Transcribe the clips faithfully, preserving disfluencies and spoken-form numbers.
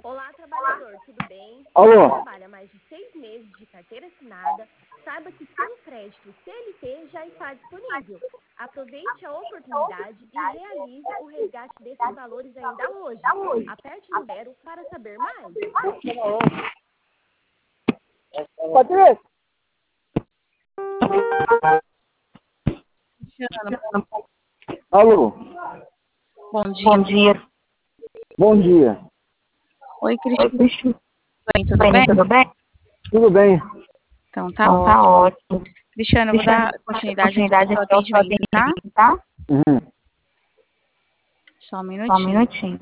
Olá, trabalhador, tudo bem? Alô? Você trabalha mais de seis meses de carteira assinada, saiba que seu crédito C L T já está disponível. Aproveite a oportunidade e realize o resgate desses valores ainda hoje. Aperte no zero para saber mais. Patrícia? Alô? Bom dia. Bom dia. Bom dia. Oi, Oi, Cristina. Cristiano. Tudo bem? Tudo bem? Tudo bem. Então tá Então, tá ótimo. ótimo. Cristiano, eu vou Cristiano, dar continuidade aqui continuidade ao seu aqui ao seu atendimento, tá? atendimento, tá? Uhum. Só um Só um minutinho. minutinho.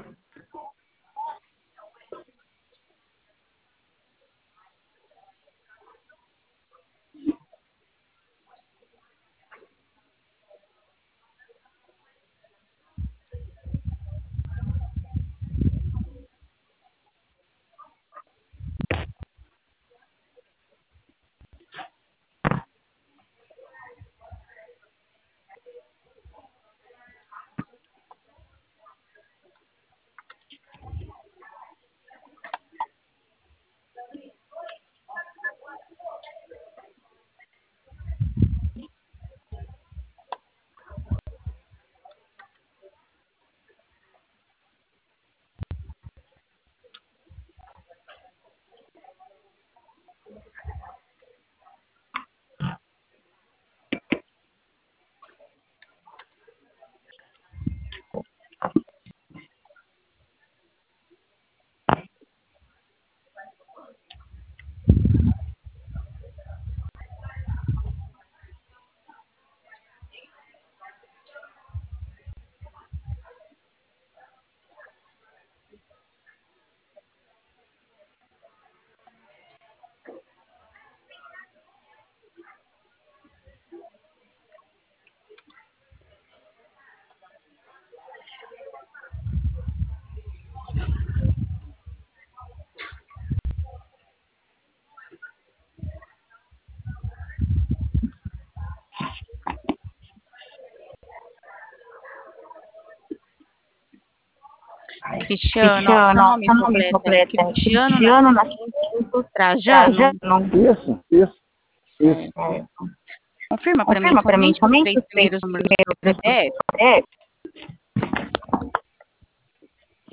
Cristiano, ó, seu Cristiano, nome seu nome completo é completo é Cristiano Cristiano Nascimento Trajano. Trajano. Isso, isso, isso. Certo. Confirma para mim Confirma para mim somente os somente três os três primeiros números do seu primeiros C P F. é,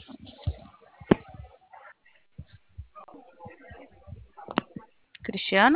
Cristiano?